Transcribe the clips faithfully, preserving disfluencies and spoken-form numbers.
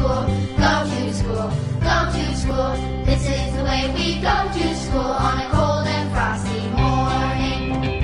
school, go to school, go to school. This is the way we go to school on a cold and frosty morning.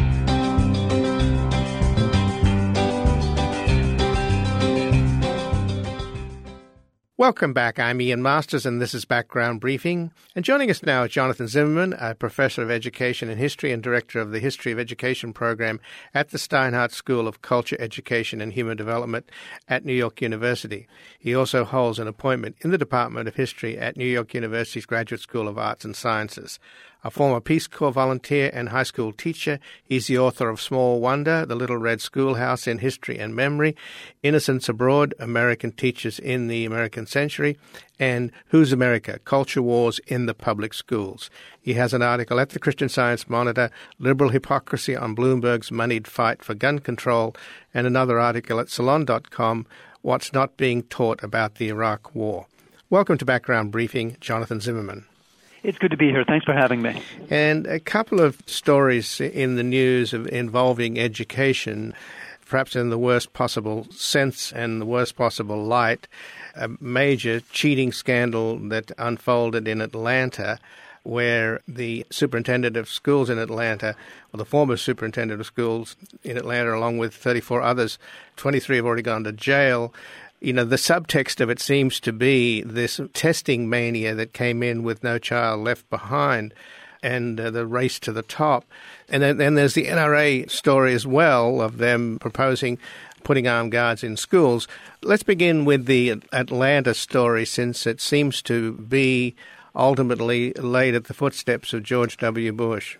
Welcome back. I'm Ian Masters, and this is Background Briefing. And joining us now is Jonathan Zimmerman, a professor of education and history and director of the History of Education program at the Steinhardt School of Culture, Education and Human Development at New York University. He also holds an appointment in the Department of History at New York University's Graduate School of Arts and Sciences. A former Peace Corps volunteer and high school teacher, he's the author of Small Wonder, The Little Red Schoolhouse in History and Memory, Innocents Abroad, American Teachers in the American Century, and Who's America? Culture Wars in the Public Schools. He has an article at the Christian Science Monitor, Liberal Hypocrisy on Bloomberg's Moneyed Fight for Gun Control, and another article at Salon dot com, What's Not Being Taught About the Iraq War. Welcome to Background Briefing, Jonathan Zimmerman. It's good to be here. Thanks for having me. And a couple of stories in the news of involving education, perhaps in the worst possible sense and the worst possible light. A major cheating scandal that unfolded in Atlanta, where the superintendent of schools in Atlanta, or the former superintendent of schools in Atlanta, along with thirty-four others, twenty-three have already gone to jail. You know, the subtext of it seems to be this testing mania that came in with No Child Left Behind and uh, the race to the top. And then, then there's the N R A story as well of them proposing putting armed guards in schools. Let's begin with the Atlanta story, since it seems to be ultimately laid at the footsteps of George W. Bush.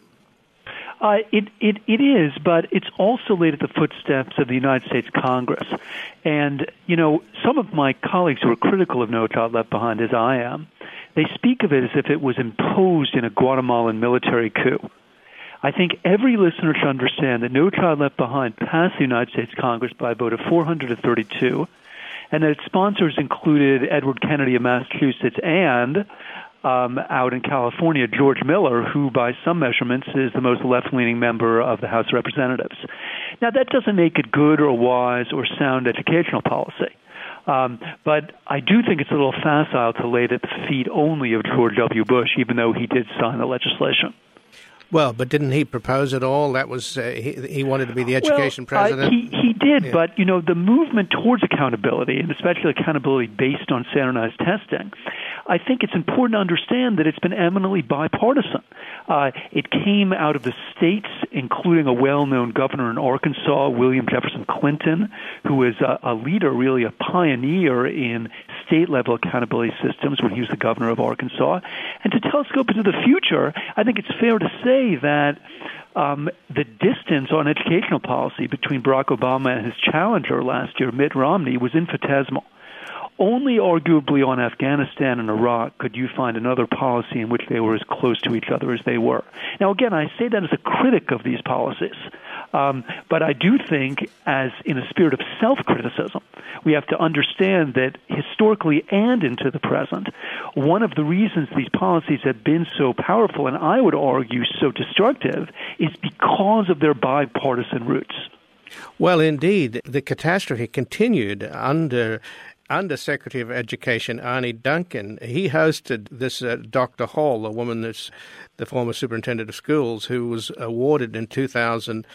Uh, it, it, it is, but it's also laid at the footsteps of the United States Congress. And, you know, some of my colleagues who are critical of No Child Left Behind, as I am, they speak of it as if it was imposed in a Guatemalan military coup. I think every listener should understand that No Child Left Behind passed the United States Congress by a vote of four hundred to thirty-two, and that its sponsors included Edward Kennedy of Massachusetts and Um, out in California, George Miller, who by some measurements is the most left-leaning member of the House of Representatives. Now, that doesn't make it good or wise or sound educational policy. Um, but I do think it's a little facile to lay it at the feet only of George W. Bush, even though he did sign the legislation. Well, but didn't he propose it all? That was uh, he, he wanted to be the education well, president. Uh, he he did, yeah. But you know the movement towards accountability, and especially accountability based on standardized testing, I think it's important to understand that it's been eminently bipartisan. Uh, it came out of the states, including a well-known governor in Arkansas, William Jefferson Clinton, who was a, a leader, really a pioneer in state-level accountability systems when he was the governor of Arkansas. And to telescope into the future, I think it's fair to say that um, the distance on educational policy between Barack Obama and his challenger last year, Mitt Romney, was infinitesimal. Only arguably on Afghanistan and Iraq could you find another policy in which they were as close to each other as they were. Now, again, I say that as a critic of these policies. Um, but I do think, as in a spirit of self-criticism, we have to understand that historically and into the present, one of the reasons these policies have been so powerful, and I would argue so destructive, is because of their bipartisan roots. Well, indeed, the catastrophe continued under Undersecretary of Education Arne Duncan. He hosted this uh, Doctor Hall, the woman that's the former superintendent of schools, who was awarded in two thousand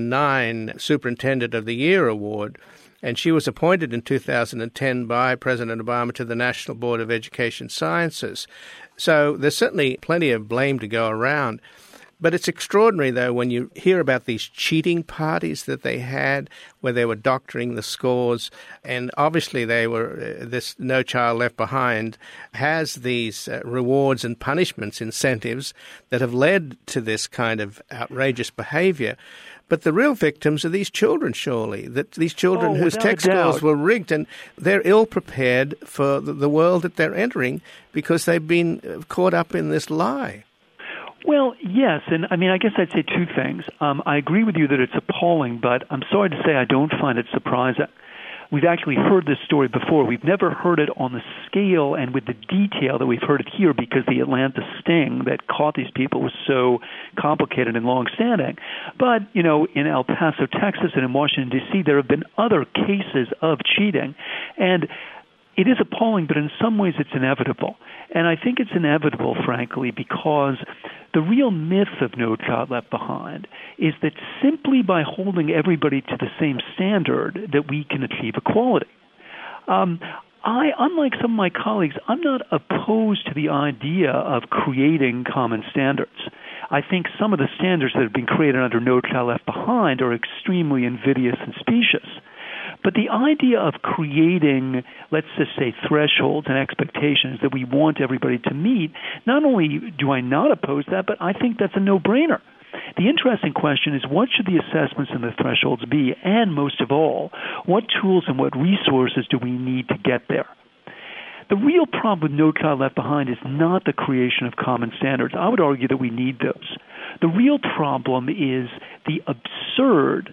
nine Superintendent of the Year award. And she was appointed in two thousand ten by President Obama to the National Board of Education Sciences. So there's certainly plenty of blame to go around. But it's extraordinary, though, when you hear about these cheating parties that they had, where they were doctoring the scores, and obviously they were, uh, this No Child Left Behind has these uh, rewards and punishments, incentives, that have led to this kind of outrageous behavior. But the real victims are these children, surely, that these children oh, whose test scores were rigged, and they're ill-prepared for the world that they're entering because they've been caught up in this lie. Well, yes, and I mean, I guess I'd say two things. Um, I agree with you that it's appalling, but I'm sorry to say I don't find it surprising. We've actually heard this story before. We've never heard it on the scale and with the detail that we've heard it here because the Atlanta sting that caught these people was so complicated and long-standing. But, you know, in El Paso, Texas, and in Washington, D C, there have been other cases of cheating. And it is appalling, but in some ways it's inevitable. And I think it's inevitable, frankly, because the real myth of No Child Left Behind is that simply by holding everybody to the same standard that we can achieve equality. Um, I, unlike some of my colleagues, I'm not opposed to the idea of creating common standards. I think some of the standards that have been created under No Child Left Behind are extremely invidious and specious. But the idea of creating, let's just say, thresholds and expectations that we want everybody to meet, not only do I not oppose that, but I think that's a no-brainer. The interesting question is, what should the assessments and the thresholds be? And most of all, what tools and what resources do we need to get there? The real problem with No Child Left Behind is not the creation of common standards. I would argue that we need those. The real problem is the absurd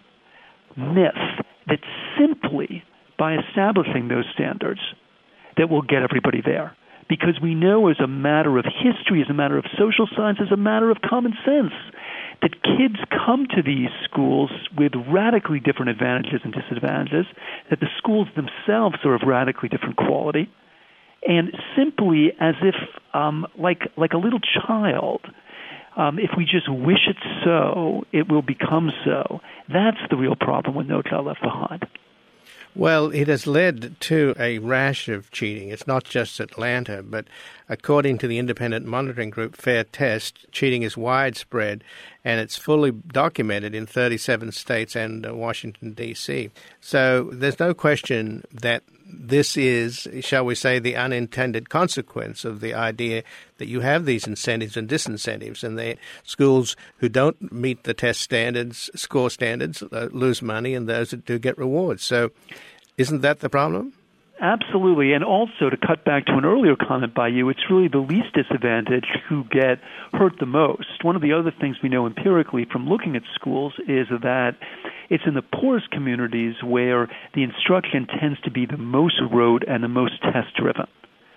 myth that simply by establishing those standards that will get everybody there. Because we know as a matter of history, as a matter of social science, as a matter of common sense, that kids come to these schools with radically different advantages and disadvantages, that the schools themselves are of radically different quality, and simply as if, um, like like a little child, um, if we just wish it so, it will become so. That's the real problem with No Child Left Behind. Well, it has led to a rash of cheating. It's not just Atlanta, but according to the independent monitoring group Fair Test, cheating is widespread, and it's fully documented in thirty-seven states and uh, Washington, D C. So there's no question that this is, shall we say, the unintended consequence of the idea that you have these incentives and disincentives, and the schools who don't meet the test standards, score standards, uh, lose money, and those that do get rewards. So isn't that the problem? Absolutely. And also, to cut back to an earlier comment by you, it's really the least disadvantaged who get hurt the most. One of the other things we know empirically from looking at schools is that it's in the poorest communities where the instruction tends to be the most rote and the most test-driven.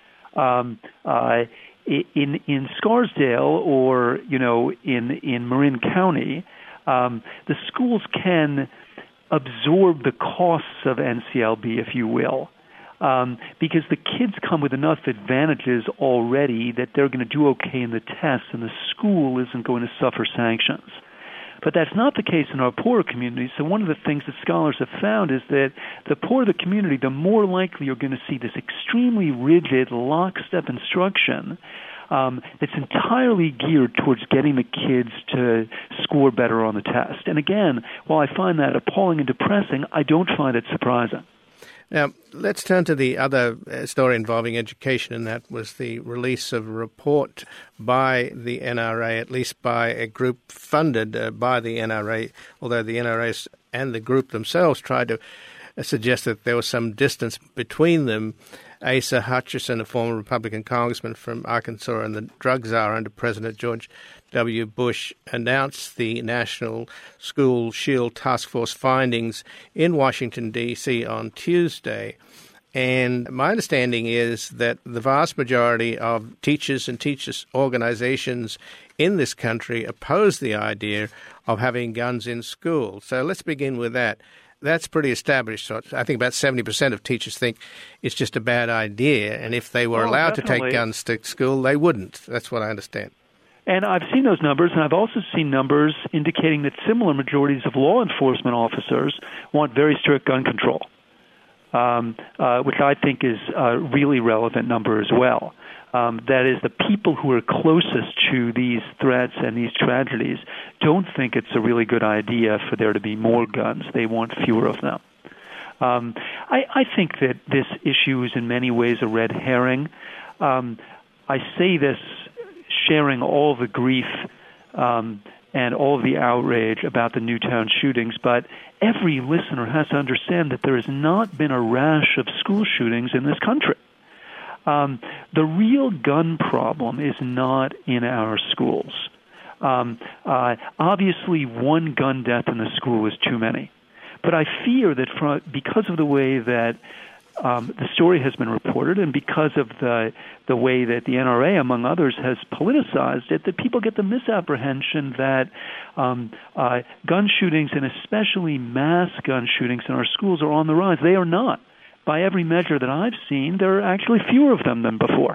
Um, uh, in in Scarsdale or, you know, in, in Marin County, um, the schools can absorb the costs of N C L B, if you will, um, because the kids come with enough advantages already that they're going to do okay in the tests, and the school isn't going to suffer sanctions. But that's not the case in our poorer communities. So one of the things that scholars have found is that the poorer the community, the more likely you're going to see this extremely rigid, lockstep instruction um, that's entirely geared towards getting the kids to score better on the test. And again, while I find that appalling and depressing, I don't find it surprising. Now, let's turn to the other story involving education, and that was the release of a report by the N R A, at least by a group funded uh, by the N R A, although the N R A and the group themselves tried to suggest that there was some distance between them. Asa Hutchinson, a former Republican congressman from Arkansas and the drug czar under President George W. Bush, announced the National School Shield Task Force findings in Washington, D C on Tuesday. And my understanding is that the vast majority of teachers and teachers' organizations in this country oppose the idea of having guns in school. So let's begin with that. That's pretty established. So I think about seventy percent of teachers think it's just a bad idea. And if they were oh, allowed definitely. to take guns to school, they wouldn't. That's what I understand. And I've seen those numbers, and I've also seen numbers indicating that similar majorities of law enforcement officers want very strict gun control, um, uh, which I think is a really relevant number as well. Um, that is, the people who are closest to these threats and these tragedies don't think it's a really good idea for there to be more guns. They want fewer of them. Um, I, I think that this issue is in many ways a red herring. Um, I say this sharing all the grief um, and all of the outrage about the Newtown shootings, but every listener has to understand that there has not been a rash of school shootings in this country. Um, the real gun problem is not in our schools. Um, uh, obviously, one gun death in the school is too many. But I fear that for, because of the way that um, the story has been reported and because of the the way that the N R A, among others, has politicized it, that people get the misapprehension that um, uh, gun shootings, and especially mass gun shootings in our schools, are on the rise. They are not. by every measure that I've seen, there are actually fewer of them than before.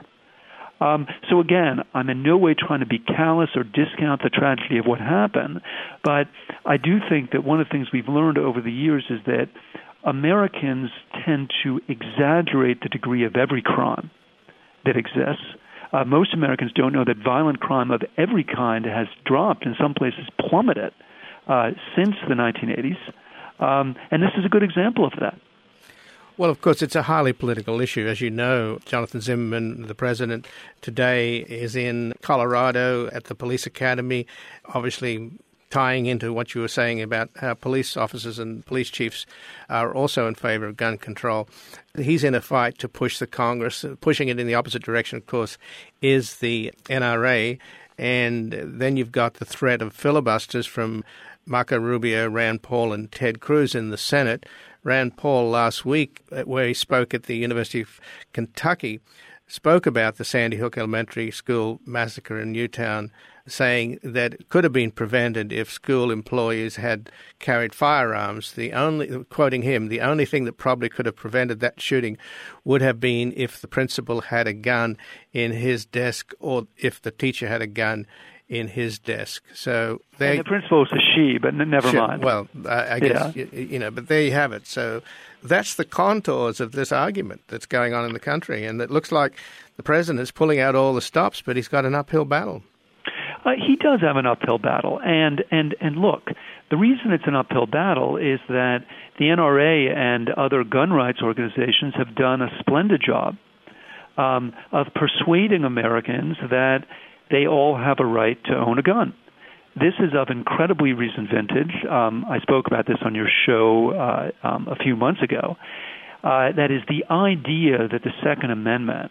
Um, so again, I'm in no way trying to be callous or discount the tragedy of what happened, but I do think that one of the things we've learned over the years is that Americans tend to exaggerate the degree of every crime that exists. Uh, most Americans don't know that violent crime of every kind has dropped, in some places plummeted, uh, since the nineteen eighties. Um, and this is a good example of that. Well, of course, it's a highly political issue. As you know, Jonathan Zimmerman, the president, today is in Colorado at the police academy, obviously tying into what you were saying about how police officers and police chiefs are also in favor of gun control. He's in a fight to push the Congress. Pushing it in the opposite direction, of course, is the N R A. And then you've got the threat of filibusters from Marco Rubio, Rand Paul, and Ted Cruz in the Senate. Rand Paul last week, where he spoke at the University of Kentucky, spoke about the Sandy Hook Elementary School massacre in Newtown, saying that it could have been prevented if school employees had carried firearms. The only, quoting him, the only thing that probably could have prevented that shooting would have been if the principal had a gun in his desk or if the teacher had a gun in his desk. So they, and the principal was a she, but never sure, mind. Well, I, I guess, yeah. you, you know, but there you have it. So that's the contours of this argument that's going on in the country. And it looks like the president is pulling out all the stops, but he's got an uphill battle. Uh, he does have an uphill battle. And, and, and look, the reason it's an uphill battle is that the N R A and other gun rights organizations have done a splendid job um, of persuading Americans that they all have a right to own a gun. This is of incredibly recent vintage. Um, I spoke about this on your show uh, um, a few months ago. Uh, that is the idea that the Second Amendment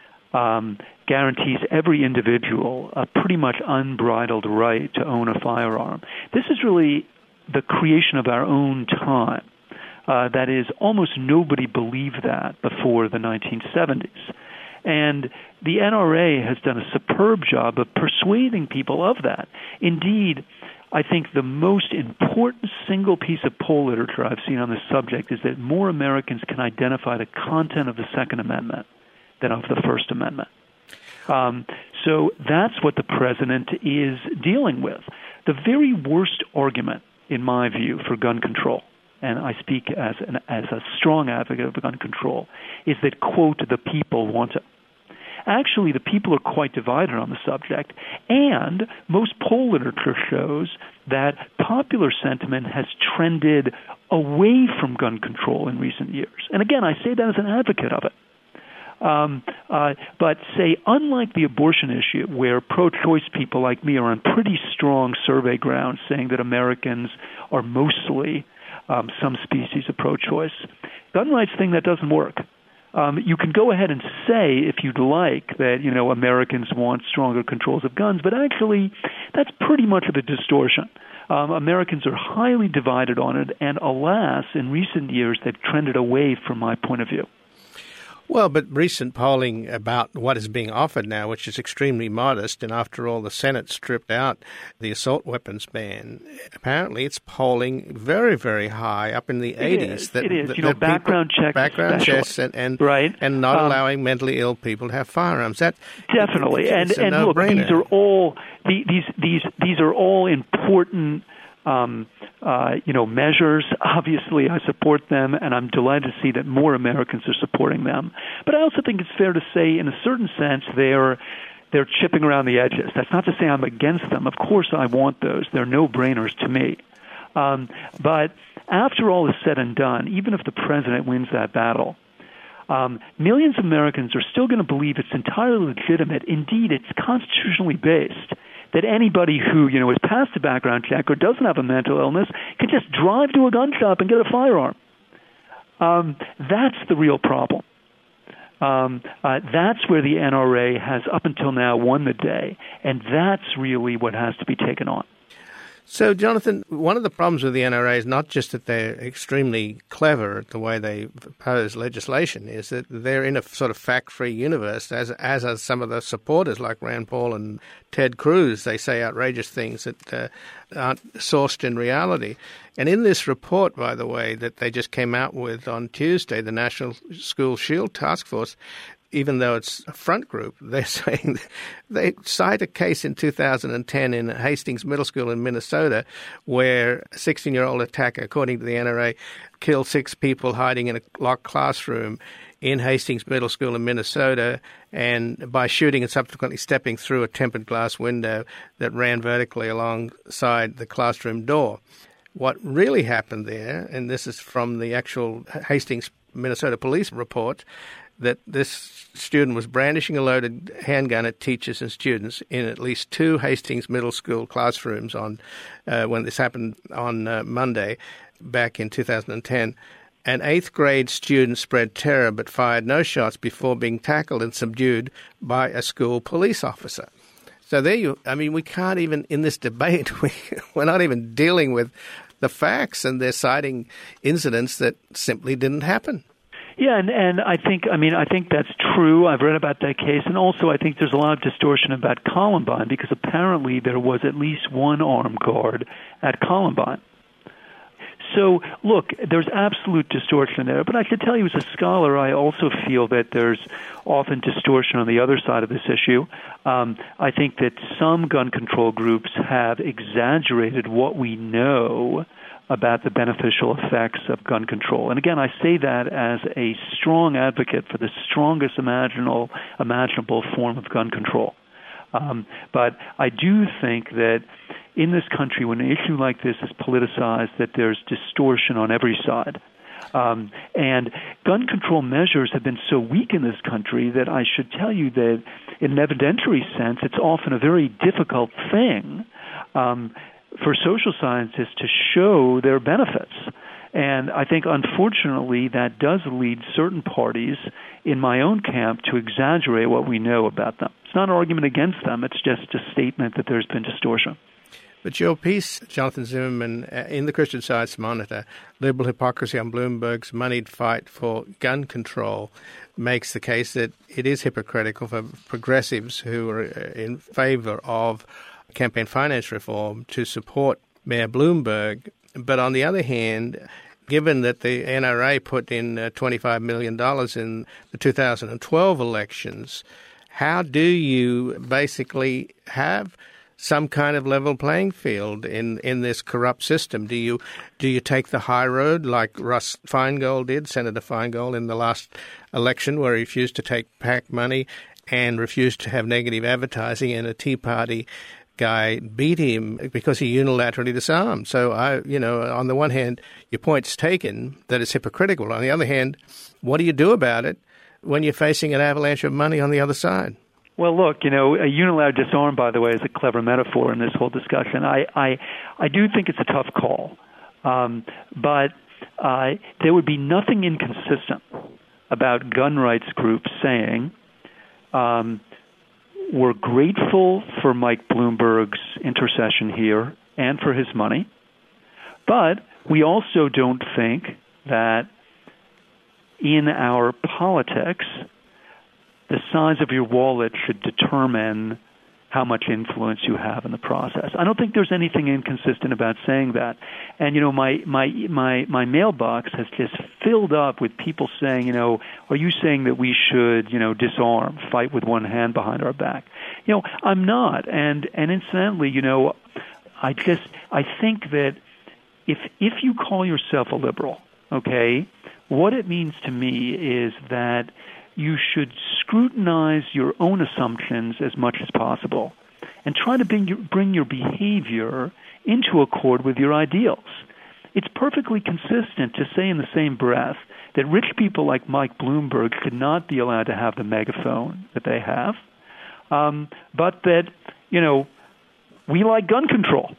um, guarantees every individual a pretty much unbridled right to own a firearm. This is really the creation of our own time. Uh, that is, almost nobody believed that before the nineteen seventies. And the N R A has done a superb job of persuading people of that. Indeed, I think the most important single piece of poll literature I've seen on this subject is that more Americans can identify the content of the Second Amendment than of the First Amendment. Um, so that's what the president is dealing with. The very worst argument, in my view, for gun control, and I speak as an, as a strong advocate of gun control, is that, quote, the people want it. Actually, the people are quite divided on the subject, and most poll literature shows that popular sentiment has trended away from gun control in recent years. And again, I say that as an advocate of it. Um, uh, but say, unlike the abortion issue, where pro-choice people like me are on pretty strong survey ground saying that Americans are mostly um, some species of pro-choice, gun rights thing, that doesn't work. Um, you can go ahead and say, if you'd like, that, you know, Americans want stronger controls of guns, but actually that's pretty much of a distortion. Um, Americans are highly divided on it, and alas, in recent years, they've trended away from my point of view. Well, but recent polling about what is being offered now, which is extremely modest, and after all, the Senate stripped out the assault weapons ban, apparently it's polling very, very high, up in the it eighties. Is, that, it is. That, you know, that background people, checks Background checks and, and, right. and not um, allowing mentally ill people to have firearms. That Definitely. It, and and no look, brainer. these are all, these, these, these are all important Um, uh, you know, measures. Obviously, I support them, and I'm delighted to see that more Americans are supporting them. But I also think it's fair to say, in a certain sense, they're they're chipping around the edges. That's not to say I'm against them. Of course, I want those. They're no-brainers to me. Um, but after all is said and done, even if the president wins that battle, um, millions of Americans are still going to believe it's entirely legitimate. Indeed, it's constitutionally based, that anybody who, you know, is past a background check or doesn't have a mental illness can just drive to a gun shop and get a firearm. Um, that's the real problem. Um, uh, that's where the N R A has, up until now, won the day, and that's really what has to be taken on. So, Jonathan, one of the problems with the N R A is not just that they're extremely clever at the way they propose legislation, is that they're in a sort of fact-free universe, as as are some of the supporters like Rand Paul and Ted Cruz. They say outrageous things that uh, aren't sourced in reality. And in this report, by the way, that they just came out with on Tuesday, the National School Shield Task Force, even though it's a front group, they're saying they cite a case in two thousand ten in Hastings Middle School in Minnesota where a sixteen-year-old attacker, according to the N R A, killed six people hiding in a locked classroom in Hastings Middle School in Minnesota, and by shooting and subsequently stepping through a tempered glass window that ran vertically alongside the classroom door. What really happened there, and this is from the actual Hastings, Minnesota police report, that this student was brandishing a loaded handgun at teachers and students in at least two Hastings Middle School classrooms on uh, when this happened on uh, Monday back in two thousand ten. An eighth grade student spread terror but fired no shots before being tackled and subdued by a school police officer. So there you, I mean, we can't even, in this debate, we, we're not even dealing with the facts, and they're citing incidents that simply didn't happen. Yeah, and, and I think, I mean, I think that's true. I've read about that case. And also I think there's a lot of distortion about Columbine because apparently there was at least one armed guard at Columbine. So, look, there's absolute distortion there. But I should tell you, as a scholar, I also feel that there's often distortion on the other side of this issue. Um, I think that some gun control groups have exaggerated what we know about the beneficial effects of gun control. And again, I say that as a strong advocate for the strongest imaginable, imaginable form of gun control. Um, but I do think that in this country, when an issue like this is politicized, that there's distortion on every side. Um, and gun control measures have been so weak in this country that I should tell you that in an evidentiary sense, it's often a very difficult thing um, for social scientists to show their benefits. And I think, unfortunately, that does lead certain parties in my own camp to exaggerate what we know about them. It's not an argument against them. It's just a statement that there's been distortion. But your piece, Jonathan Zimmerman, in the Christian Science Monitor, Liberal Hypocrisy on Bloomberg's moneyed fight for gun control, makes the case that it is hypocritical for progressives who are in favor of campaign finance reform to support Mayor Bloomberg. But on the other hand, given that the N R A put in uh, twenty-five million dollars in the two thousand twelve elections, how do you basically have some kind of level playing field in, in this corrupt system? Do you do you take the high road like Russ Feingold did, Senator Feingold, in the last election, where he refused to take PAC money and refused to have negative advertising, and a Tea Party guy beat him because he unilaterally disarmed? So, I, you know, on the one hand, your point's taken that it's hypocritical. On the other hand, what do you do about it when you're facing an avalanche of money on the other side? Well, look, you know, a unilateral disarm, by the way, is a clever metaphor in this whole discussion. I, I, I do think it's a tough call, um, but uh, there would be nothing inconsistent about gun rights groups saying, um, we're grateful for Mike Bloomberg's intercession here and for his money, but we also don't think that in our politics, the size of your wallet should determine how much influence you have in the process. I don't think there's anything inconsistent about saying that. And, you know, my, my, my, my mailbox has just filled up with people saying, you know, are you saying that we should, you know, disarm, fight with one hand behind our back? You know, I'm not. And, and incidentally, you know, I just, I think that if, if you call yourself a liberal, okay, what it means to me is that you should scrutinize your own assumptions as much as possible and try to bring your, bring your behavior into accord with your ideals. It's perfectly consistent to say in the same breath that rich people like Mike Bloomberg should not be allowed to have the megaphone that they have, um, but that, you know, we like gun control.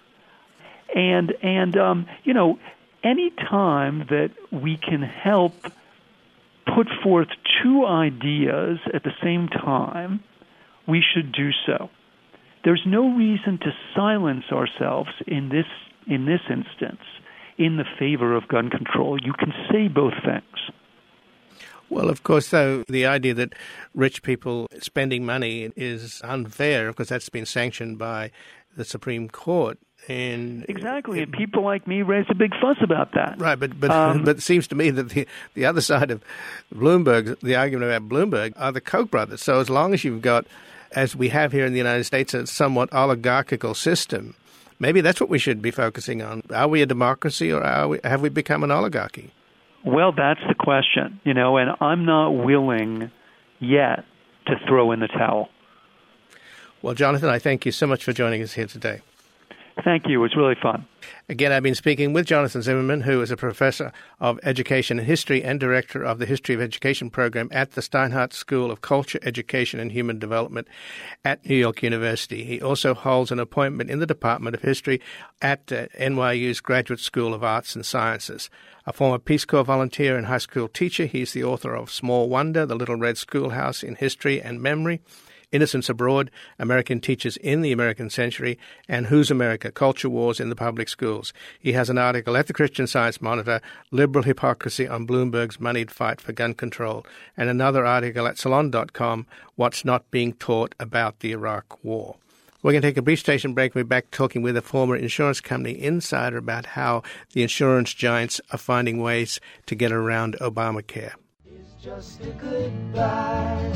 And, and um, you know, any time that we can help put forth two ideas at the same time, we should do so. There's no reason to silence ourselves in this in this instance in the favor of gun control. You can say both things. Well, of course, though, the idea that rich people spending money is unfair, because that's been sanctioned by the Supreme Court. And exactly, and people like me raised a big fuss about that. Right, but but Um, but it seems to me that the the other side of Bloomberg, the argument about Bloomberg, are the Koch brothers. So as long as you've got, as we have here in the United States, a somewhat oligarchical system, maybe that's what we should be focusing on. Are we a democracy, or are we, have we become an oligarchy? Well, that's the question, you know, and I'm not willing yet to throw in the towel. Well, Jonathan, I thank you so much for joining us here today. Thank you. It was really fun. Again, I've been speaking with Jonathan Zimmerman, who is a professor of education and history and director of the History of Education program at the Steinhardt School of Culture, Education, and Human Development at New York University. He also holds an appointment in the Department of History at uh, N Y U's Graduate School of Arts and Sciences. A former Peace Corps volunteer and high school teacher, he's the author of Small Wonder, The Little Red Schoolhouse in History and Memory, Innocents Abroad, American Teachers in the American Century, and Who's America? Culture Wars in the Public Schools. He has an article at the Christian Science Monitor, Liberal Hypocrisy on Bloomberg's Moneyed Fight for Gun Control, and another article at Salon dot com, What's Not Being Taught About the Iraq War. We're going to take a brief station break. We'll be back talking with a former insurance company insider about how the insurance giants are finding ways to get around Obamacare. It's just a goodbye.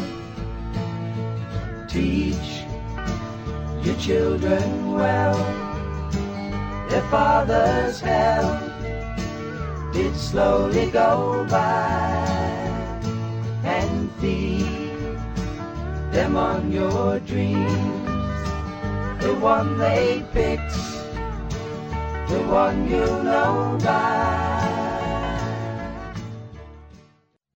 Teach your children well. Their father's help did slowly go by, and feed them on your dreams. The one they picked, the one you know by.